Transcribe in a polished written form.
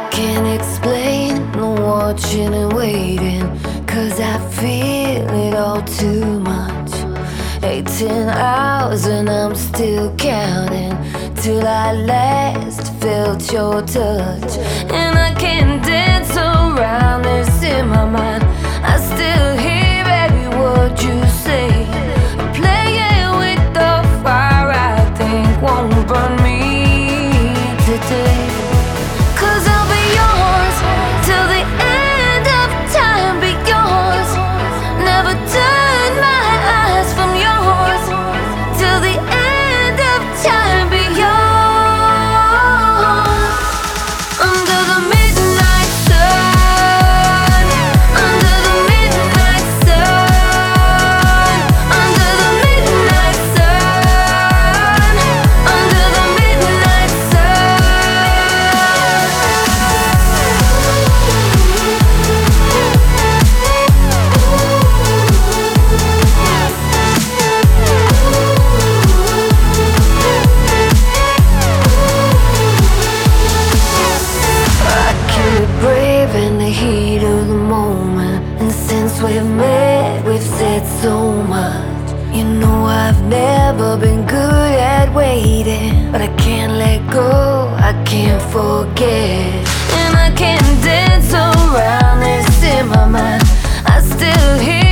can't explain the watching and waiting, 'cause I feel it all too much. 18 hours and I'm still counting, till I last felt your touch. And I can't dance around this in my mind. I still hear every word you say, playing with the fire I think won't burn me today. 'Cause I'll be yours till the end of time, be yours. Never turn my eyes from yours till the end of time, be yours. Under the midnight sun, under the midnight sun, under the midnight sun, under the midnight brave in the heat of the moment. And since we've met, we've said so much. You know I've never been good at waiting, but I can't let go, I can't forget. And I can't dance around this in my mind. I still hear